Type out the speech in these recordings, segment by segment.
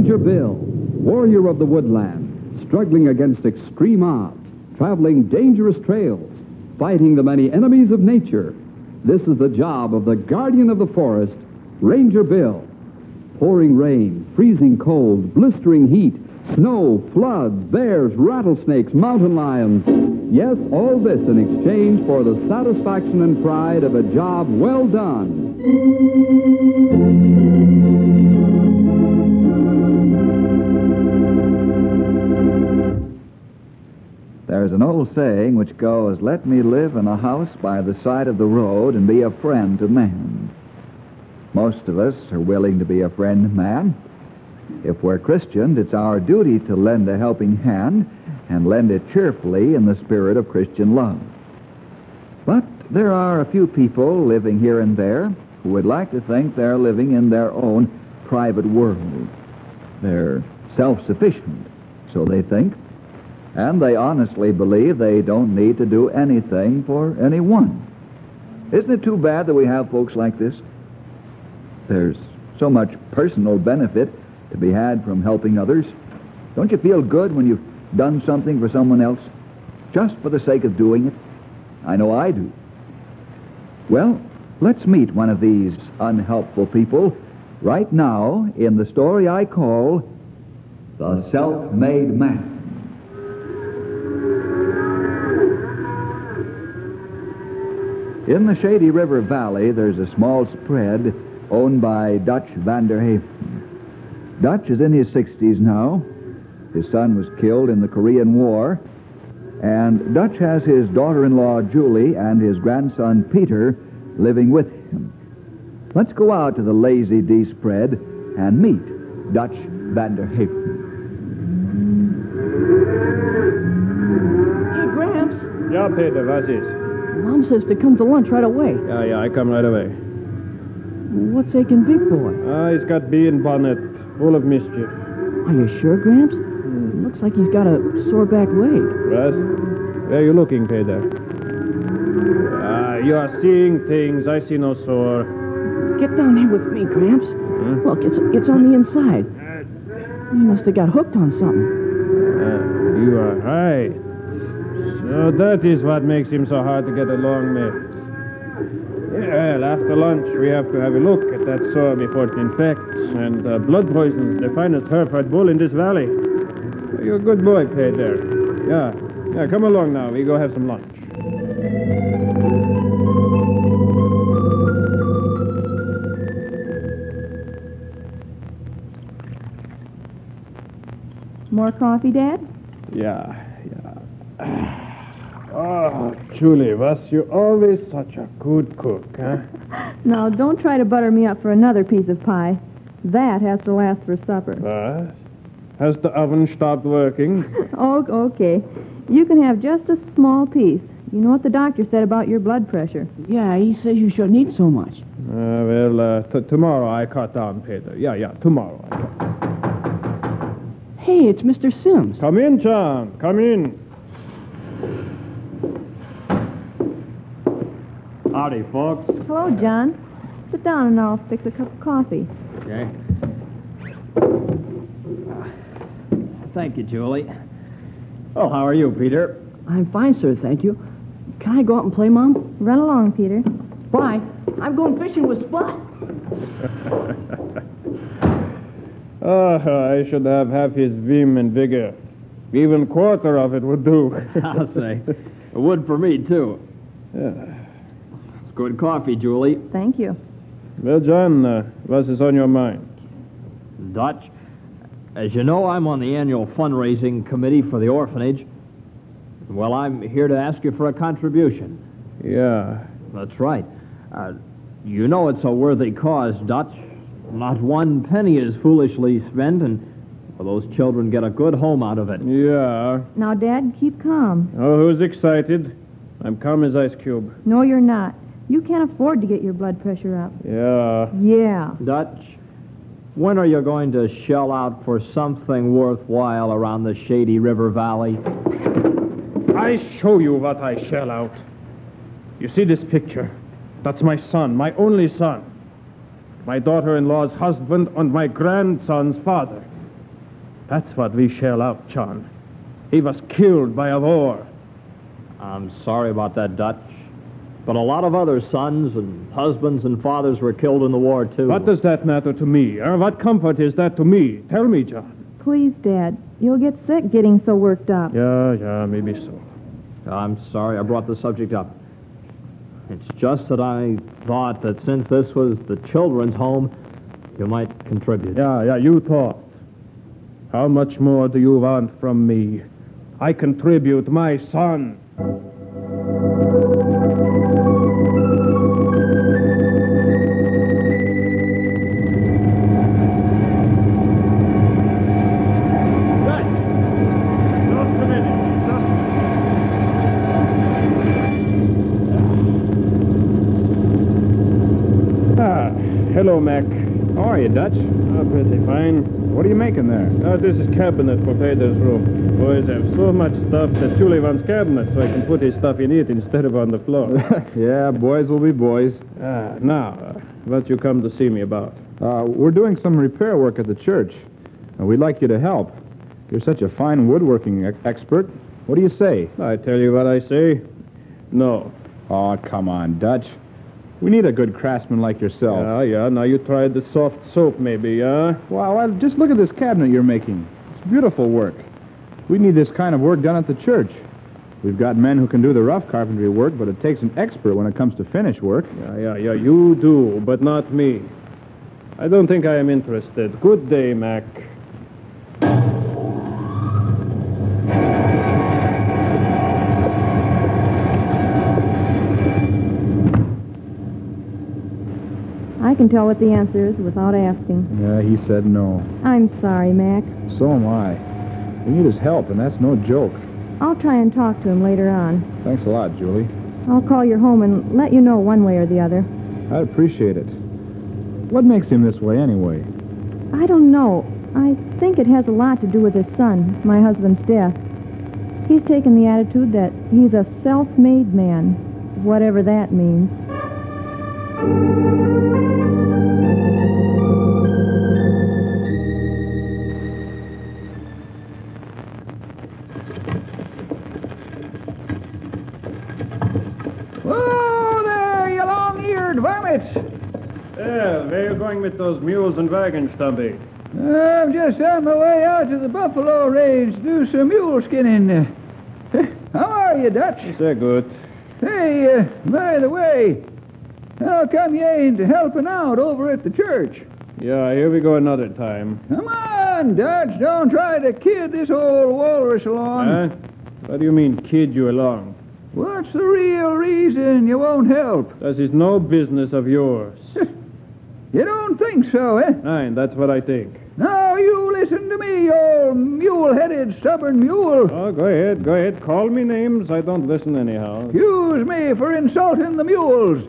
Ranger Bill, warrior of the woodland, struggling against extreme odds, traveling dangerous trails, fighting the many enemies of nature. This is the job of the guardian of the forest, Ranger Bill. Pouring rain, freezing cold, blistering heat, snow, floods, bears, rattlesnakes, mountain lions. Yes, all this in exchange for the satisfaction and pride of a job well done. There's an old saying which goes, "Let me live in a house by the side of the road and be a friend to man." Most of us are willing to be a friend to man. If we're Christians, it's our duty to lend a helping hand and lend it cheerfully in the spirit of Christian love. But there are a few people living here and there who would like to think they're living in their own private world. They're self-sufficient, so they think, and they honestly believe they don't need to do anything for anyone. Isn't it too bad that we have folks like this? There's so much personal benefit to be had from helping others. Don't you feel good when you've done something for someone else, just for the sake of doing it? I know I do. Well, let's meet one of these unhelpful people right now in the story I call The Self-Made Man. In the Shady River Valley, there's a small spread owned by Dutch van der Haven. Dutch is in his 60s now. His son was killed in the Korean War, and Dutch has his daughter-in-law Julie and his grandson Peter living with him. Let's go out to the Lazy D spread and meet Dutch van der Haven. Hey, Gramps. Ja, Peter, was ist? Mom says to come to lunch right away. Ja, I come right away. What's aching Big Boy? He's got bee and bonnet, full of mischief. Are you sure, Gramps? Looks like he's got a sore back leg. What? Where are you looking, Peter? You are seeing things. I see no sore. Get down here with me, Gramps. Look, it's on the inside. He must have got hooked on something. You are right. So that is what makes him so hard to get along with. Yeah, well, after lunch, we have to have a look at that sore before it infects. And blood poison's the finest Hereford bull in this valley. You're a good boy, Peter. Yeah, come along now. We go have some lunch. More coffee, Dad? Yeah. Oh, Julie, was you always such a good cook, huh? Now, don't try to butter me up for another piece of pie. That has to last for supper. What? Has the oven stopped working? Oh, okay. You can have just a small piece. You know what the doctor said about your blood pressure. Yeah, he says you shouldn't eat so much. Tomorrow I cut down, Peter. Yeah, tomorrow I cut. Hey, it's Mr. Sims. Come in, John. Come in. Howdy, folks. Hello, John. Sit down and I'll fix a cup of coffee. Okay. Thank you, Julie. Oh, how are you, Peter? I'm fine, sir, thank you. Can I go out and play, Mom? Run along, Peter. Bye. I'm going fishing with Spot. I should have half his vim and vigor. Even quarter of it would do. I'll say. It would for me, too. Yeah. It's good coffee, Julie. Thank you. Well, John, what is on your mind? Dutch, as you know, I'm on the annual fundraising committee for the orphanage. Well, I'm here to ask you for a contribution. Yeah. That's right. You know it's a worthy cause, Dutch. Not one penny is foolishly spent, and those children get a good home out of it. Yeah. Now, Dad, keep calm. Oh, who's excited? I'm calm as ice cube. No, you're not. You can't afford to get your blood pressure up. Yeah. Yeah. Dutch, when are you going to shell out for something worthwhile around the Shady River Valley? I show you what I shell out. You see this picture? That's my son, my only son. My daughter-in-law's husband and my grandson's father. That's what we shell out, John. He was killed by a war. I'm sorry about that, Dutch. But a lot of other sons and husbands and fathers were killed in the war, too. What does that matter to me? Or what comfort is that to me? Tell me, John. Please, Dad. You'll get sick getting so worked up. Yeah, maybe so. I'm sorry I brought the subject up. It's just that I thought that since this was the children's home, you might contribute. Yeah, you thought. How much more do you want from me? I contribute my son. Hello, Mac. How are you, Dutch? Oh, pretty fine. What are you making there? This is cabinet for Peter's room. Boys have so much stuff that Julie wants cabinet so I can put his stuff in it instead of on the floor. Yeah, boys will be boys. Now, what you come to see me about? We're doing some repair work at the church, and we'd like you to help. You're such a fine woodworking expert. What do you say? I tell you what I say. No. Oh, come on, Dutch. We need a good craftsman like yourself. Yeah. Now you tried the soft soap, maybe, yeah? Well, just look at this cabinet you're making. It's beautiful work. We need this kind of work done at the church. We've got men who can do the rough carpentry work, but it takes an expert when it comes to finish work. Yeah, you do, but not me. I don't think I am interested. Good day, Mac. I can tell what the answer is without asking. Yeah, he said no. I'm sorry, Mac. So am I. We need his help, and that's no joke. I'll try and talk to him later on. Thanks a lot, Julie. I'll call your home and let you know one way or the other. I'd appreciate it. What makes him this way, anyway? I don't know. I think it has a lot to do with his son, my husband's death. He's taken the attitude that he's a self-made man, whatever that means. Whoa there, you long-eared varmints! Well, where are you going with those mules and wagons, Stumpy? I'm just on my way out to the buffalo range to do some mule skinning. How are you, Dutch? They're good. Hey, by the way, how come you ain't helping out over at the church? Yeah, here we go another time. Come on, Dutch, don't try to kid this old walrus along. Huh? What do you mean, kid you along? What's the real reason you won't help? This is no business of yours. You don't think so, eh? Aye, that's what I think. Now you listen to me, you old mule-headed, stubborn mule. Oh, go ahead. Call me names. I don't listen anyhow. Accuse me for insulting the mules.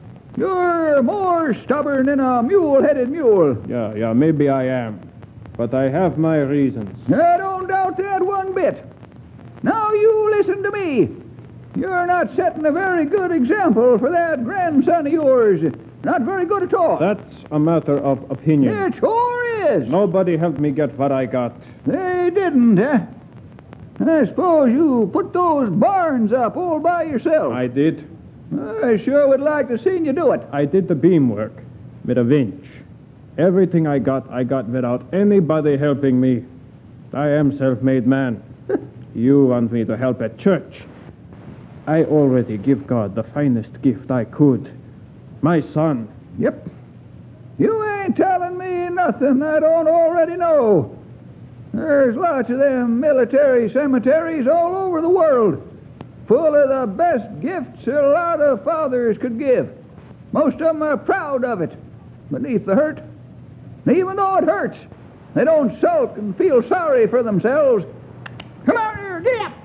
You're more stubborn than a mule-headed mule. Yeah, maybe I am. But I have my reasons. I don't doubt that one bit. Now you listen to me. You're not setting a very good example for that grandson of yours. Not very good at all. That's a matter of opinion. It sure is. Nobody helped me get what I got. They didn't, eh? I suppose you put those barns up all by yourself. I did. I sure would like to see you do it. I did the beam work with a winch. Everything I got without anybody helping me. I am self-made man. You want me to help at church. I already give God the finest gift I could. My son. Yep. You ain't telling me nothing I don't already know. There's lots of them military cemeteries all over the world, full of the best gifts a lot of fathers could give. Most of them are proud of it, beneath the hurt. And even though it hurts, they don't sulk and feel sorry for themselves. Come out here, get up!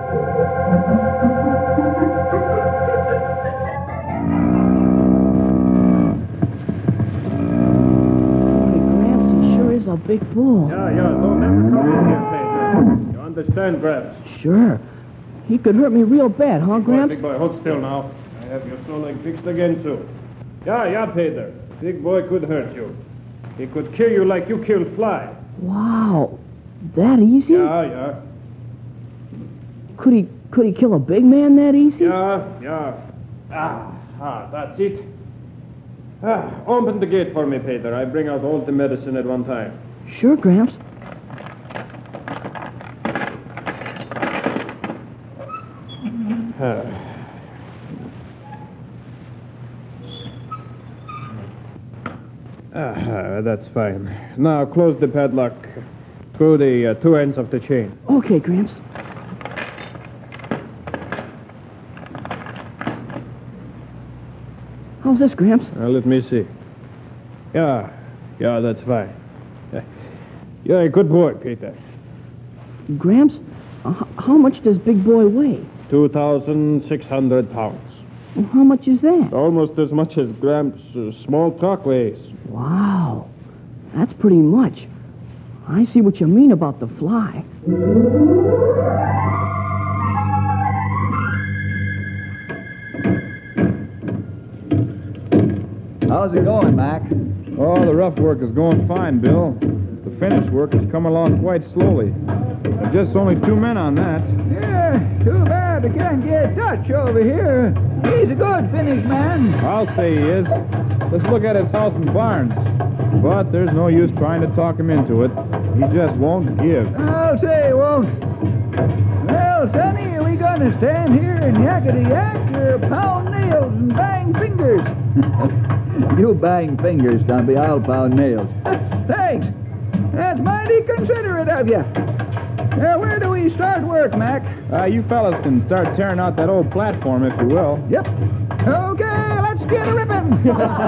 A big bull. Yeah, don't ever come in here, Pedro. You understand, Gramps? Sure. He could hurt me real bad, huh, Gramps? Big boy, hold still now. I have your soul leg fixed again soon. Yeah, Pedro. Big boy could hurt you. He could kill you like you killed Fly. Wow. That easy? Yeah. Could he kill a big man that easy? Yeah. That's it. Open the gate for me, Peter. I bring out all the medicine at one time. Sure, Gramps. That's fine. Now close the padlock. Screw the two ends of the chain. Okay, Gramps. How's this, Gramps? Let me see. Yeah, that's fine. Yeah, good boy, Peter. Gramps, how much does Big Boy weigh? 2,600 pounds. Well, how much is that? Almost as much as Gramps' small truck weighs. Wow, that's pretty much. I see what you mean about the fly. How's it going, Mac? Oh, the rough work is going fine, Bill. The finished work is coming along quite slowly. There's just only 2 men on that. Yeah, too bad I can't get Dutch over here. He's a good finished man. I'll say he is. Let's look at his house and barns. But there's no use trying to talk him into it. He just won't give. I'll say he won't. Well, Sonny, are we going to stand here and yakety-yak or pound nails and bang fingers? You bang fingers, Stumpy. I'll pound nails. Thanks. That's mighty considerate of you. Where do we start work, Mac? You fellas can start tearing out that old platform, if you will. Yep. Okay, let's get a ripping.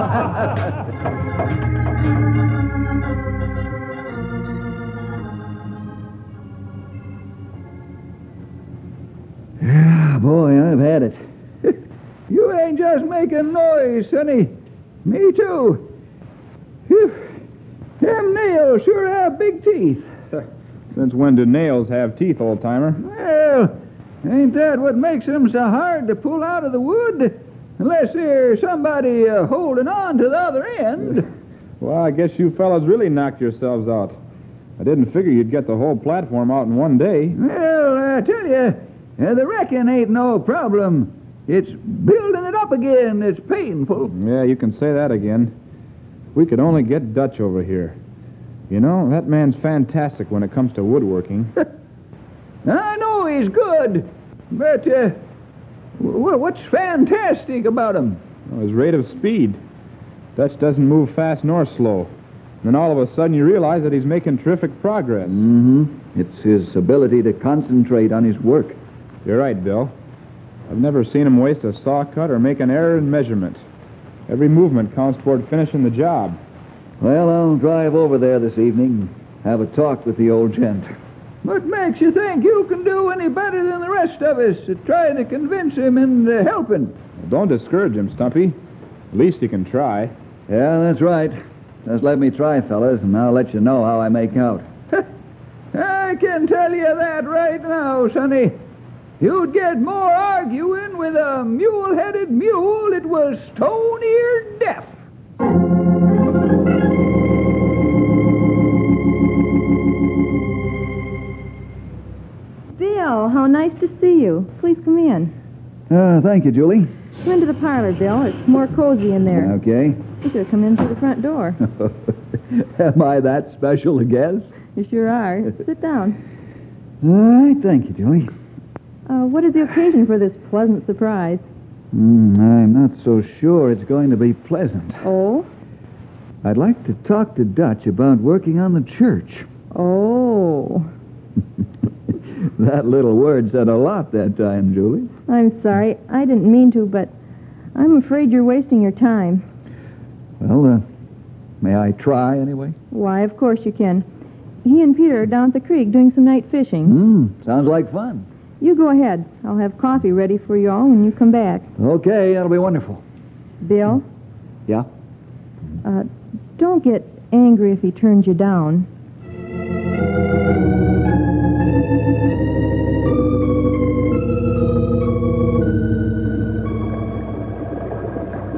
Yeah, boy, I've had it. You ain't just making noise, Sonny. Me too. Phew. Them nails sure have big teeth. Since when do nails have teeth, old-timer? Well, ain't that what makes them so hard to pull out of the wood? Unless there's somebody holding on to the other end. Well, I guess you fellas really knocked yourselves out. I didn't figure you'd get the whole platform out in one day. Well, I tell you, the wrecking ain't no problem. It's building it up again that's painful. Yeah, you can say that again. We could only get Dutch over here. You know, that man's fantastic when it comes to woodworking. I know he's good, but what's fantastic about him? Well, his rate of speed. Dutch doesn't move fast nor slow. Then all of a sudden you realize that he's making terrific progress. Mm-hmm. It's his ability to concentrate on his work. You're right, Bill. I've never seen him waste a saw cut or make an error in measurement. Every movement counts toward finishing the job. Well, I'll drive over there this evening and have a talk with the old gent. What makes you think you can do any better than the rest of us at trying to convince him and helping? Well, don't discourage him, Stumpy. At least he can try. Yeah, that's right. Just let me try, fellas, and I'll let you know how I make out. I can tell you that right now, Sonny. You'd get more arguing with a mule-headed mule that was stone-eared deaf. Bill, how nice to see you. Please come in. Thank you, Julie. Come into the parlor, Bill. It's more cozy in there. Okay. You should have come in through the front door. Am I that special a guest? You sure are. Sit down. All right, thank you, Julie. What is the occasion for this pleasant surprise? I'm not so sure it's going to be pleasant. Oh? I'd like to talk to Dutch about working on the church. Oh. That little word said a lot that time, Julie. I'm sorry. I didn't mean to, but I'm afraid you're wasting your time. Well, may I try anyway? Why, of course you can. He and Peter are down at the creek doing some night fishing. Sounds like fun. You go ahead. I'll have coffee ready for you all when you come back. Okay, that'll be wonderful. Bill? Yeah? Don't get angry if he turns you down.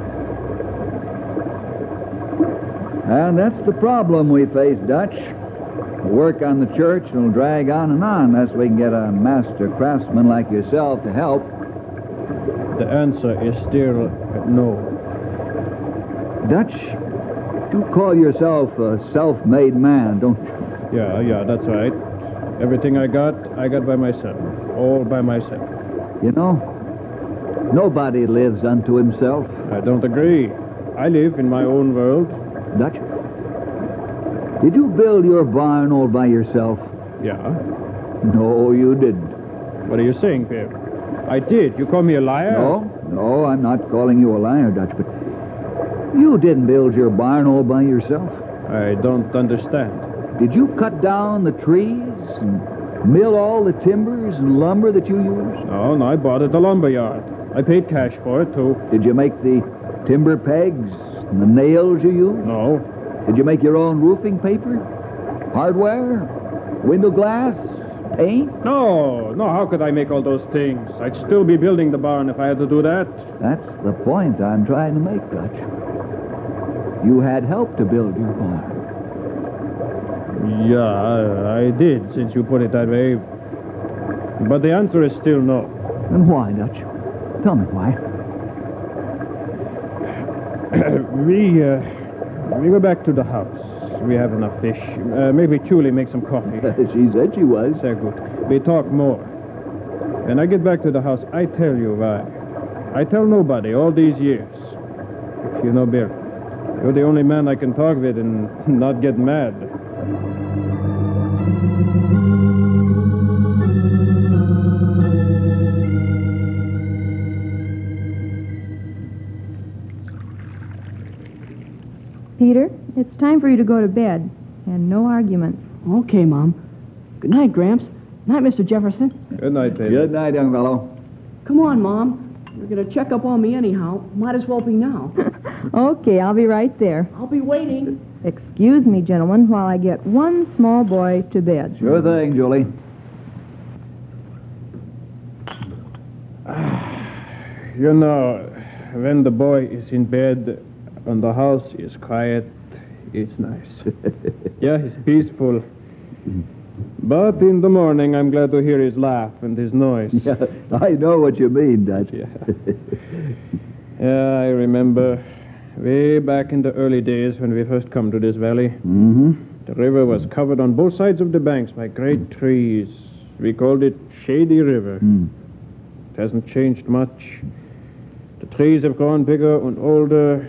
And that's the problem we face, Dutch. The work on the church will drag on and on unless we can get a master craftsman like yourself to help. The answer is still no. Dutch, you call yourself a self-made man, don't you? Yeah, that's right. Everything I got by myself. All by myself. You know, nobody lives unto himself. I don't agree. I live in my own world. Dutch, did you build your barn all by yourself? Yeah. No, you didn't. What are you saying, Bill? I did. You call me a liar? No, I'm not calling you a liar, Dutch, but you didn't build your barn all by yourself. I don't understand. Did you cut down the trees and mill all the timbers and lumber that you use? No, I bought at the lumber yard. I paid cash for it, too. Did you make the timber pegs and the nails you use? No. Did you make your own roofing paper? Hardware? Window glass? Paint? No, how could I make all those things? I'd still be building the barn if I had to do that. That's the point I'm trying to make, Dutch. You had help to build your barn. Yeah, I did, since you put it that way. But the answer is still no. And why, Dutch? Tell me why. We go back to the house. We have enough fish. Maybe Julie make some coffee. She said she was. So good. We talk more. When I get back to the house, I tell you why. I tell nobody all these years. You know, Bill, you're the only man I can talk with and not get mad. Peter, it's time for you to go to bed. And no arguments. Okay, Mom. Good night, Gramps. Night, Mr. Jefferson. Good night, David. Good night, young fellow. Come on, Mom. You're going to check up on me anyhow. Might as well be now. Okay, I'll be right there. I'll be waiting. Excuse me, gentlemen, while I get one small boy to bed. Sure thing, Julie. You know, when the boy is in bed and the house is quiet, it's nice. Yeah, it's peaceful. But in the morning, I'm glad to hear his laugh and his noise. Yeah, I know what you mean, Dutch. Yeah, I remember way back in the early days when we first come to this valley. Mm-hmm. The river was covered on both sides of the banks by great trees. We called it Shady River. It hasn't changed much. The trees have grown bigger and older.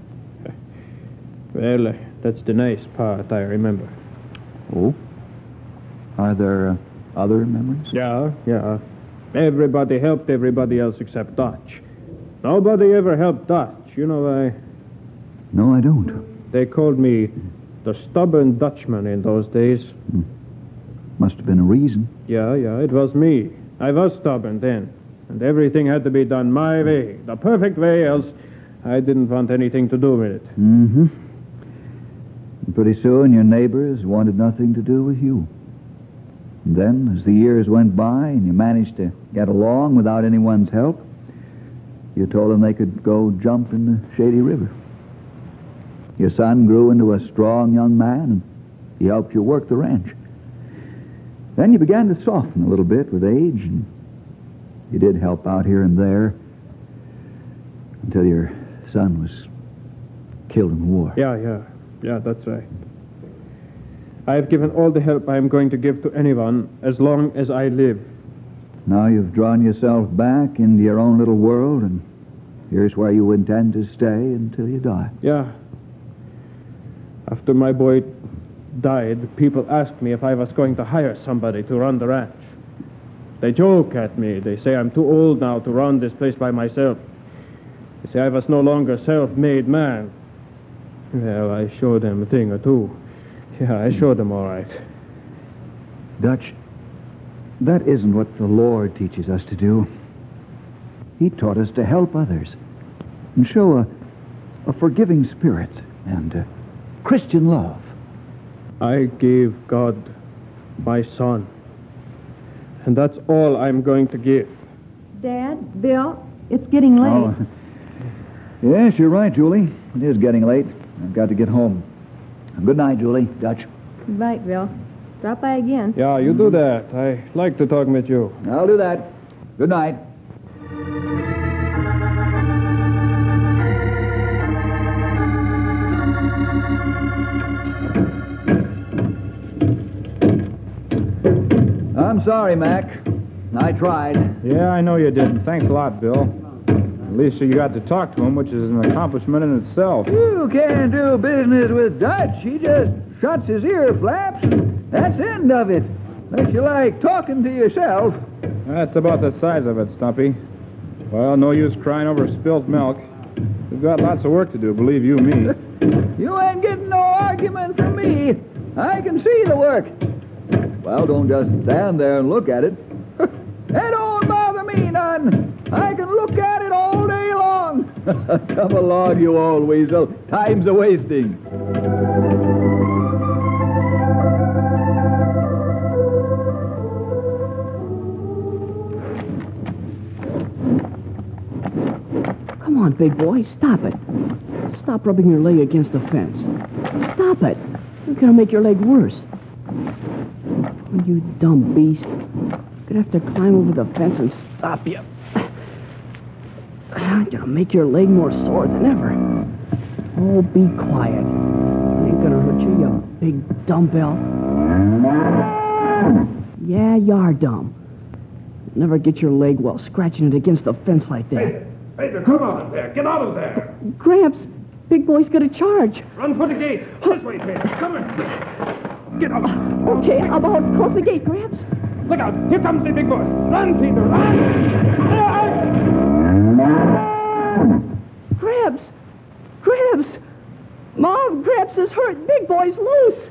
Well, that's the nice part I remember. Oh? Are there other memories? Yeah. Everybody helped everybody else except Dutch. Nobody ever helped Dutch. You know why? No, I don't. They called me the stubborn Dutchman in those days. Must have been a reason. Yeah, it was me. I was stubborn then. And everything had to be done my way, the perfect way, else I didn't want anything to do with it. Mm-hmm. And pretty soon your neighbors wanted nothing to do with you. And then, as the years went by and you managed to get along without anyone's help, you told them they could go jump in the Shady River. Your son grew into a strong young man, and he helped you work the ranch. Then you began to soften a little bit with age, and you did help out here and there until your son was killed in the war. Yeah, that's right. I've given all the help I'm going to give to anyone as long as I live. Now you've drawn yourself back into your own little world, and here's where you intend to stay until you die. Yeah. After my boy died, people asked me if I was going to hire somebody to run the ranch. They joke at me. They say I'm too old now to run this place by myself. They say I was no longer a self-made man. Well, I showed them a thing or two. Yeah, I showed them all right. Dutch, that isn't what the Lord teaches us to do. He taught us to help others and show a forgiving spirit and Christian love. I gave God my son. And that's all I'm going to give. Dad, Bill, it's getting late. Oh. Yes, you're right, Julie. It is getting late. I've got to get home. Good night, Julie. Dutch. Right, Bill. Drop by again. Yeah, you do that. I like to talk with you. I'll do that. Good night. I'm sorry, Mac. I tried. Yeah, I know you did. Thanks a lot, Bill. At least you got to talk to him, which is an accomplishment in itself. You can't do business with Dutch. He just shuts his ear flaps. That's the end of it. Unless you like talking to yourself. That's about the size of it, Stumpy. Well, no use crying over spilt milk. We've got lots of work to do, believe you me. You ain't getting no argument from me. I can see the work. Well, don't just stand there and look at it. That don't bother me none. I can look at it all day long. Come along, you old weasel. Time's a-wasting. Come on, big boy, stop it. Stop rubbing your leg against the fence. Stop it. You're gonna make your leg worse. Oh, you dumb beast. Gonna have to climb over the fence and stop you. I'm gonna make your leg more sore than ever. Oh, be quiet. It ain't gonna hurt you, you big dumbbell. Yeah, you are dumb. Never get your leg well scratching it against the fence like that. Peter, come out of there. Get out of there. Gramps, big boy's gonna charge. Run for the gate. This way, Peter. Come on. Get out. Okay, I'll close the gate, Gramps. Look out. Here comes the big boy. Run, Peter. Run. Gramps! Gramps! Mom, Gramps is hurt. Big boy's loose.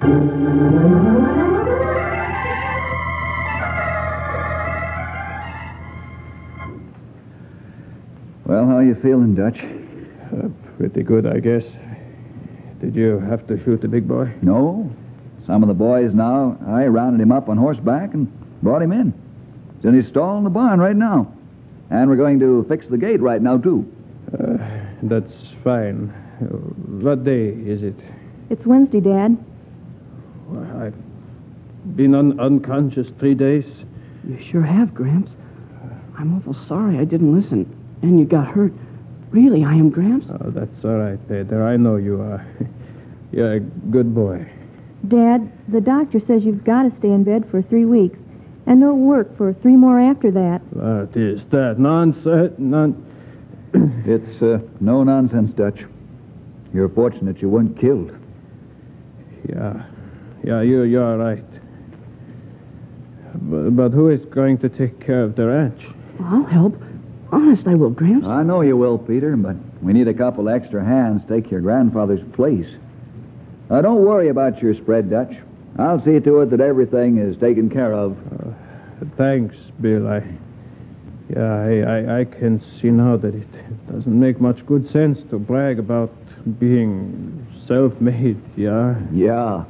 Well, how you feeling, Dutch? Pretty good, I guess. Did you have to shoot the big boy? No. Some of the boys now, I rounded him up on horseback and brought him in. He's in his stall in the barn right now. And we're going to fix the gate right now, too. That's fine. What day is it? It's Wednesday, Dad. I've been unconscious 3 days. You sure have, Gramps. I'm awful sorry I didn't listen. And you got hurt. Really, I am, Gramps. Oh, that's all right, Peter. I know you are. You're a good boy. Dad, the doctor says you've got to stay in bed for 3 weeks and no work for 3 more after that. What is that? Nonsense? It's no nonsense, Dutch. You're fortunate you weren't killed. Yeah, you're right. But who is going to take care of the ranch? I'll help. Honest, I will, Gramps. I know you will, Peter, but we need a couple extra hands to take your grandfather's place. Don't worry about your spread, Dutch. I'll see to it that everything is taken care of. Thanks, Bill. I can see now that it doesn't make much good sense to brag about being self-made, yeah? Yeah.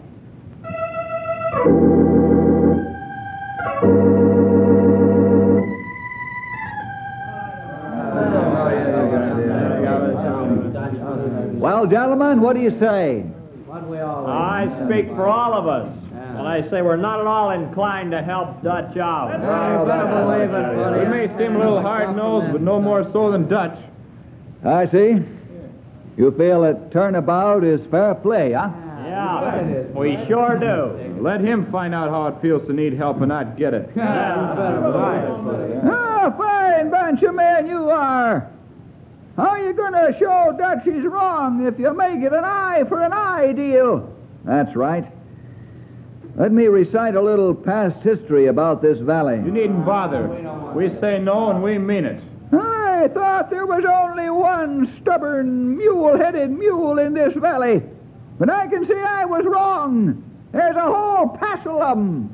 Well, gentlemen, what do you say? I speak for all of us when I say we're not at all inclined to help Dutch out. We may seem a little hard-nosed, but no more so than Dutch. I see. You feel that turnabout is fair play, huh? Yeah, we sure do. Let him find out how it feels to need help and not get it. Ah, fine bunch of men you are. How are you going to show Dutch he's wrong if you make it an eye for an eye deal? That's right. Let me recite a little past history about this valley. You needn't bother. We say no and we mean it. I thought there was only one stubborn, mule-headed mule in this valley. But I can see I was wrong. There's a whole passel of them.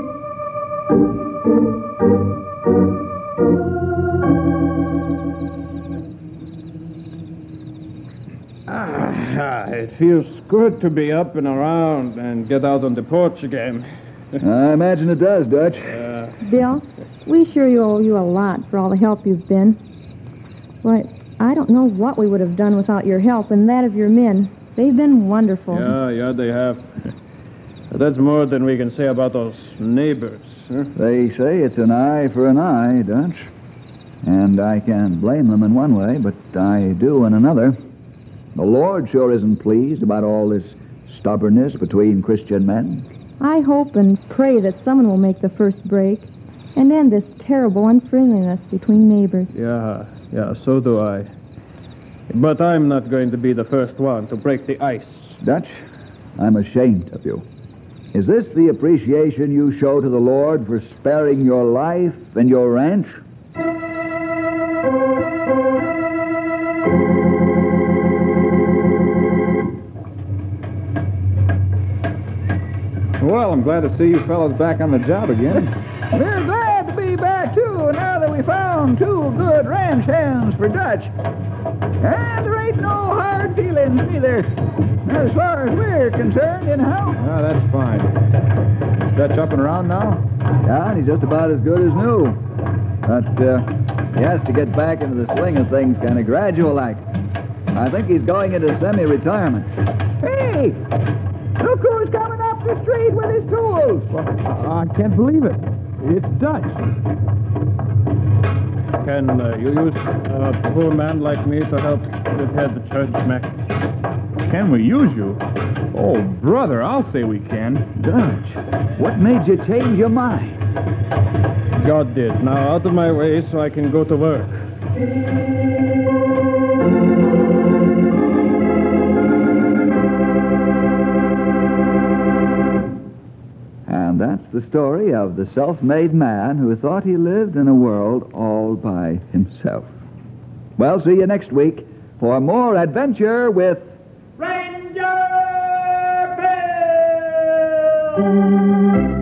It feels good to be up and around and get out on the porch again. I imagine it does, Dutch. Bill, we sure owe you a lot for all the help you've been. Why, I don't know what we would have done without your help and that of your men. They've been wonderful. Yeah, they have. That's more than we can say about those neighbors. Huh? They say it's an eye for an eye, Dutch. And I can't blame them in one way, but I do in another. The Lord sure isn't pleased about all this stubbornness between Christian men. I hope and pray that someone will make the first break and end this terrible unfriendliness between neighbors. Yeah, so do I. But I'm not going to be the first one to break the ice. Dutch, I'm ashamed of you. Is this the appreciation you show to the Lord for sparing your life and your ranch? Well, I'm glad to see you fellas back on the job again. We're glad to be back, too, now that we found two good ranch hands for Dutch. And there ain't no hard feelings, neither. As far as we're concerned, anyhow. Ah, that's fine. Is Dutch up and around now? Yeah, and he's just about as good as new. But he has to get back into the swing of things kind of gradual like. I think he's going into semi-retirement. Hey! Look who's coming up the street with his tools. I can't believe it. It's Dutch. Can you use a poor man like me to help head the church, Mac? Can we use you? Oh, brother, I'll say we can. Dutch, what made you change your mind? God did. Now out of my way so I can go to work. And that's the story of the self-made man who thought he lived in a world all by himself. Well, see you next week for more adventure with Ranger Bill!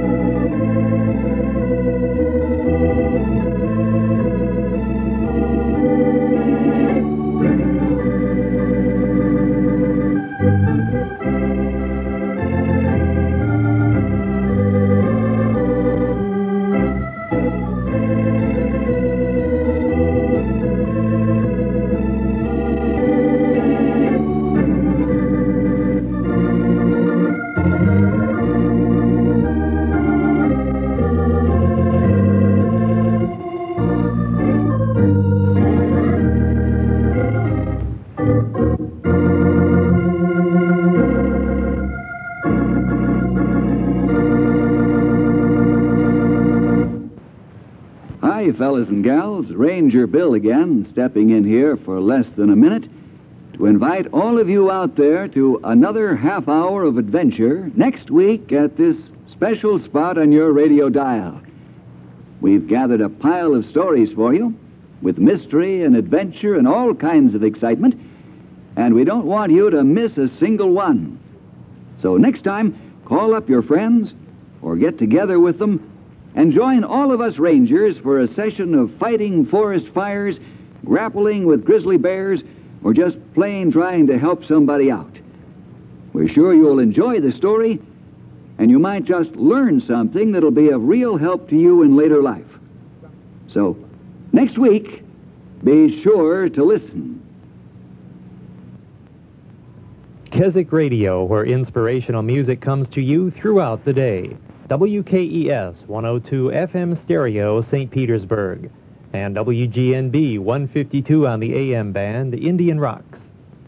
Hi, fellas and gals. Ranger Bill again, stepping in here for less than a minute to invite all of you out there to another half hour of adventure next week at this special spot on your radio dial. We've gathered a pile of stories for you with mystery and adventure and all kinds of excitement, and we don't want you to miss a single one. So next time, call up your friends or get together with them and join all of us Rangers for a session of fighting forest fires, grappling with grizzly bears, or just plain trying to help somebody out. We're sure you'll enjoy the story, and you might just learn something that'll be of real help to you in later life. So, next week, be sure to listen. Keswick Radio, where inspirational music comes to you throughout the day. WKES 102 FM stereo, St. Petersburg, and WGNB 152 on the AM band, Indian Rocks.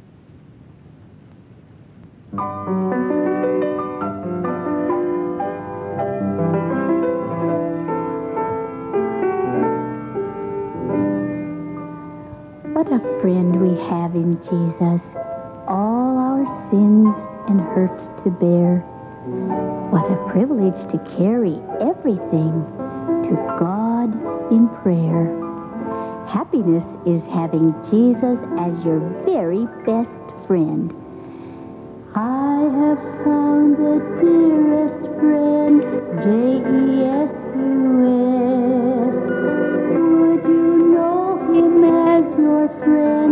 What a friend we have in Jesus, all our sins and hurts to bear. What a privilege to carry everything to God in prayer. Happiness is having Jesus as your very best friend. I have found the dearest friend, J-E-S-U-S. Would you know him as your friend,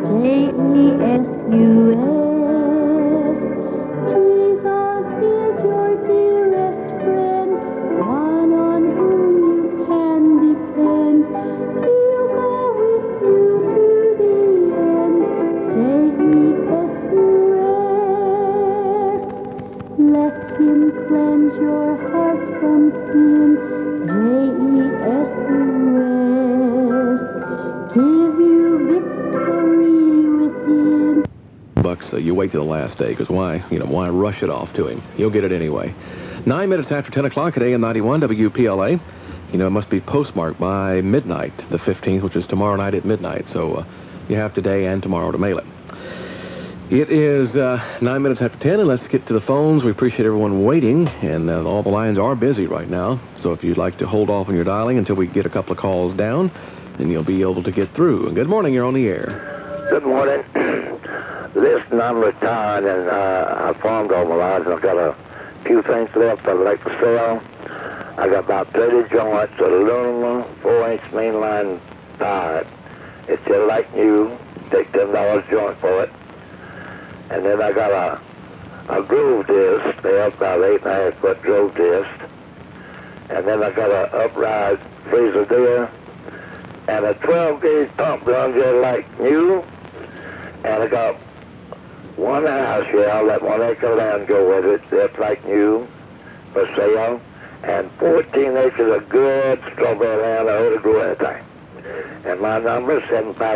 J-E-S-U-S? Let him cleanse your heart from sin. Jesus, give you victory within. Bucks, you wait till the last day, because why rush it off to him? You'll get it anyway. 9 minutes after 10 o'clock at AM 91 WPLA. It must be postmarked by midnight, the 15th, which is tomorrow night at midnight. So you have today and tomorrow to mail it. It is 9 minutes after 10, and let's get to the phones. We appreciate everyone waiting, and all the lines are busy right now. So if you'd like to hold off on your dialing until we get a couple of calls down, then you'll be able to get through. And good morning, you're on the air. Good morning. Listen, I'm retired, and I farmed all my life, and I've got a few things left I'd like to sell. I got about 30 joints of aluminum 4-inch mainline tire. It's just like new. Take $10 a joint for it. And then I got a groove disc. They're about 8.5-foot groove disc. And then I got a upright freezer there. And a 12-gauge pump gun just like new. And I got one house shell, that 1 acre land go with it, just like new, for sale. And 14 acres of good strawberry land, I ought to grow anything. And my number is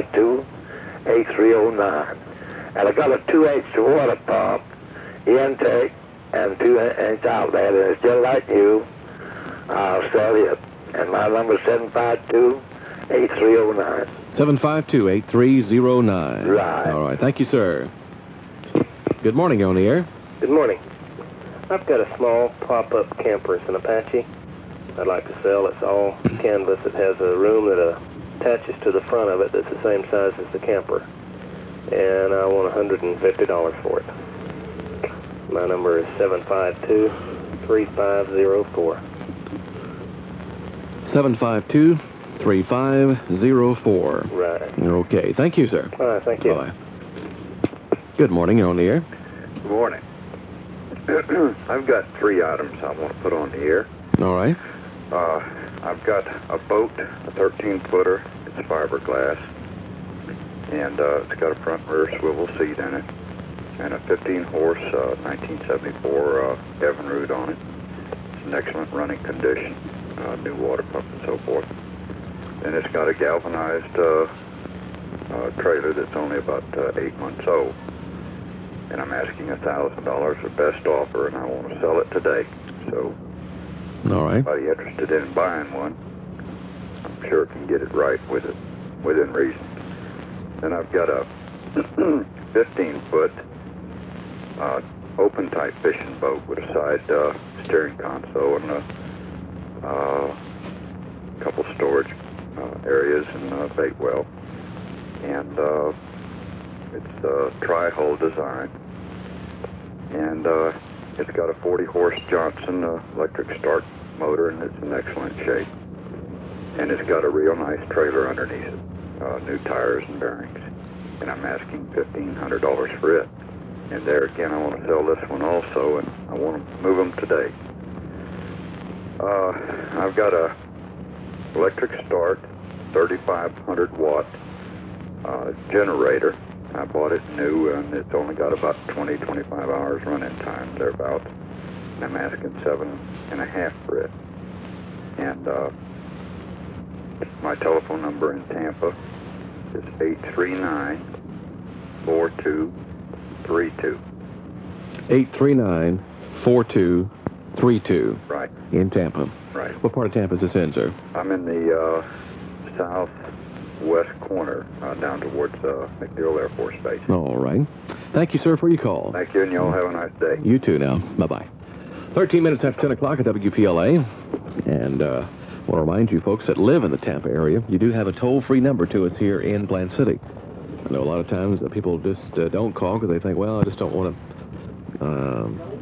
752-8309. And I got a 2-inch water pump, intake, and 2-inch outlet, and it's just like you. I'll sell it. And my number is 752-8309. 752-8309. Right. All right. Thank you, sir. Good morning, you're on the air. Good morning. I've got a small pop-up camper. It's an Apache. I'd like to sell. It's all canvas. It has a room that attaches to the front of it that's the same size as the camper. And I want $150 for it. My number is 752-3504. 752-3504. Right. Okay. Thank you, sir. All right, thank you. Bye. Good morning, you're on the air. Good morning. I've got 3 items I want to put on the air. All right. I've got a boat, a 13-footer. It's fiberglass. And it's got a front and rear swivel seat in it. And a 15-horse 1974 Evinrude on it. It's in excellent running condition. New water pump and so forth. And it's got a galvanized trailer that's only about 8 months old. And I'm asking $1,000 for best offer, and I want to sell it today. So, all right. Anybody interested in buying one, I'm sure can get it right within reason. Then I've got a 15-foot open-type fishing boat with a side steering console and a couple storage areas and a bait well. And it's a tri-hull design. And it's got a 40-horse Johnson electric start motor, and it's in excellent shape. And it's got a real nice trailer underneath it, new tires and bearings. And I'm asking $1,500 for it. And there again, I want to sell this one also, and I want to move them today. I've got a electric start 3,500 watt generator. I bought it new, and it's only got about 20-25 hours running time thereabouts. And I'm asking $7.5 for it. And my telephone number in Tampa is 839-4232. 839-4232. Right. In Tampa. Right. What part of Tampa is this in, sir? I'm in the southwest corner, down towards MacDill Air Force Base. All right. Thank you, sir, for your call. Thank you, and you all have a nice day. You too now. Bye-bye. 13 minutes after 10 o'clock at WPLA. And I want to remind you folks that live in the Tampa area, you do have a toll-free number to us here in Plant City. I know a lot of times that people just don't call because they think, well, I just don't want to